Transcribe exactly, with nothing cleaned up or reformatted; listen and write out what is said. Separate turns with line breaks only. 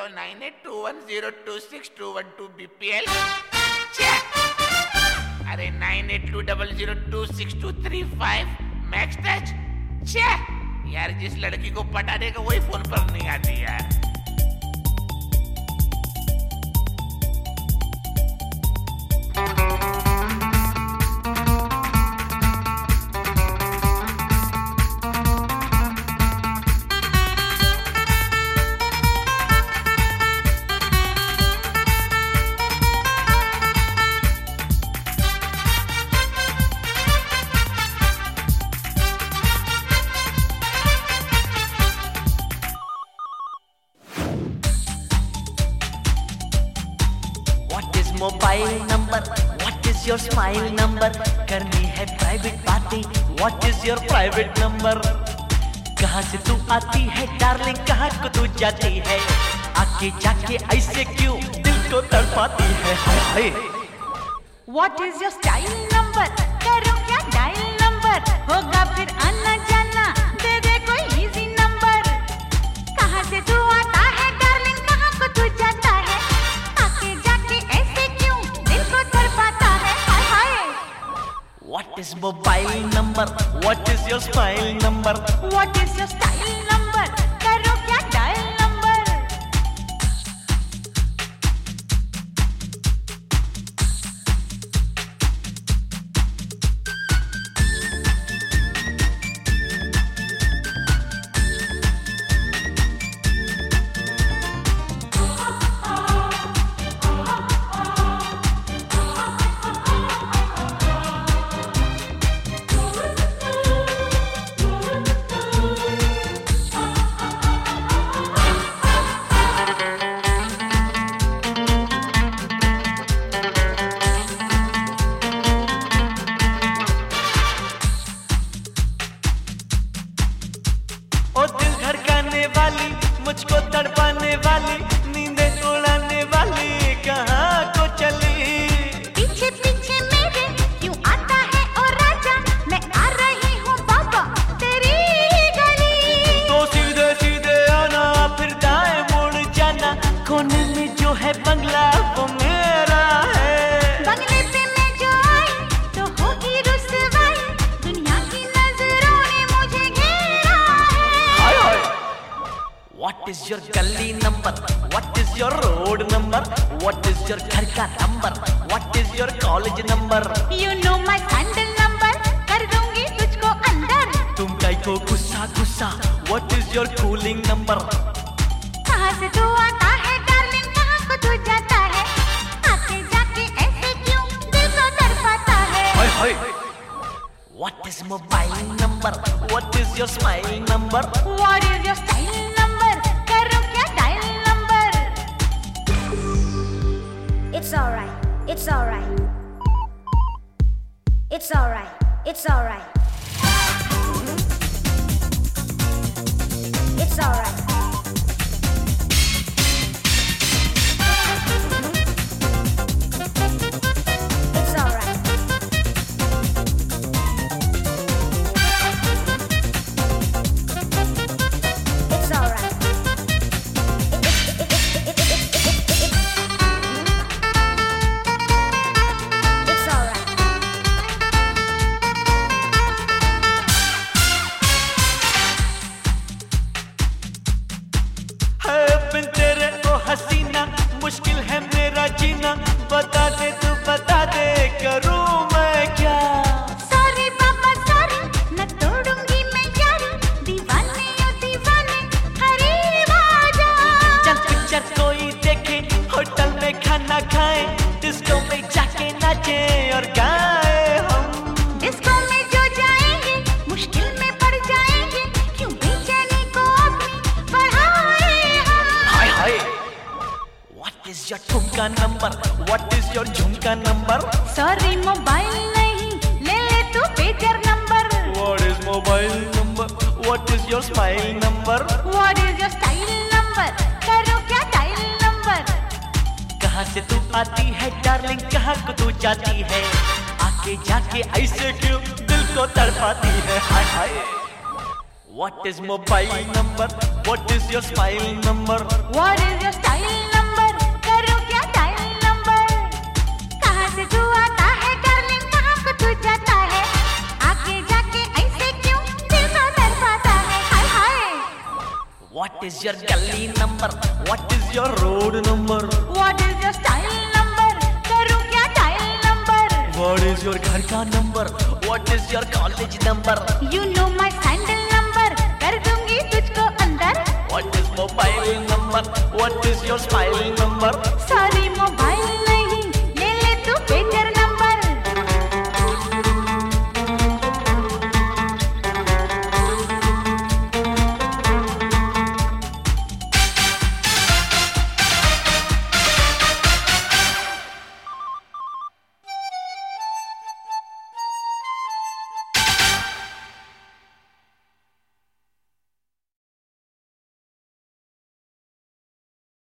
Hello nine eight two one zero two six two one two B P L. अरे nine eight two double zero two six two three five max touch. छे यार, जिस लड़की को पटाने का वही फोन पर नहीं आती यार।
Mobile number, what is your smile number, करनी है प्राइवेट बातें, what is your private number, कहाँ से तू आती है डार्लिंग, कहाँ को तू जाती है, आके जाके ऐसे क्यों दिल को तड़पाती है, हाय हाय।
What is your style number, करो क्या डायल नंबर, होगा फिर आना जाना, दे दे कोई इजी नंबर, कहाँ से तू आता है डार्लिंग, कहाँ को तू जाता है, आके जाके ऐसे क्यों दिल को तड़पाता है, हाय हाय।
What is mobile number? What is your smile number?
What is your style number? करो क्या डायल नंबर।
मुझको तड़पाने वाली, नींदें उड़ाने वाली, कहाँ को चली,
पीछे पीछे मेरे क्यों आता है ओ राजा, मैं आ रही हूँ बाबा तेरी गली,
तो सीधे सीधे आना फिर दाएं मुड़ जाना, कोने में जो है बंगला वो मेरा है,
बंगले पे मैं जो आई तो होगी रुसवाई, दुनिया की नजरों ने मुझे घेरा है,
हाय हाय। What is your गली number, what is your road number, what is your घर का number, what is your college number,
you know my sandal number, कर दूंगी तुझको अंदर,
तुम कई को गुस्सा गुस्सा, what is your cooling number,
कहाँ से तू आता है डार्लिंग, कहाँ को तू जाता है, आके जाके ऐसे क्यों दिल को तड़पाता है,
हाय हाय। What is mobile number, what is your smile number,
what is your style number, करो क्या dial number.
It's alright, it's alright, it's alright, it's alright, it's alright.
मुश्किल है मेरा जीना, बता दे तू बता दे, करूं मैं क्या,
सॉरी बाबा सॉरी, न तोड़ूंगी मैं यारी, दीवाने ओ दीवाने हरी बाजा,
चल पिक्चर कोई देखे, होटल में खाना खाए, डिस्को में जाके नाचे और गाए हम,
डिस्को में जो जाएंगे मुश्किल में पड़ जाएंगे, क्यों बेचैनी को अपनी बढ़ाए हम,
हाय हाय। What is your ठुमका नंबर, what is your झुमका नंबर,
सॉरी मोबाइल नहीं, ले ले तू pager number,
what is mobile number, what is your smile number,
what is your style number, करो क्या डायल नंबर,
कहाँ से तू आती है डार्लिंग, कहाँ को तू जाती है, आके जाके ऐसे क्यों दिल को तड़पाती है, हाय हाय। What is mobile number, what is your smile number,
what is your style
is your gully number? What is your road number?
What is your style number? करूँ क्या dial number?
What is your घर का number? What is your college number?
You know my sandal number. कर दूंगी तुझको अंदर.
What is mobile number? What is your smile number?
Sorry mobile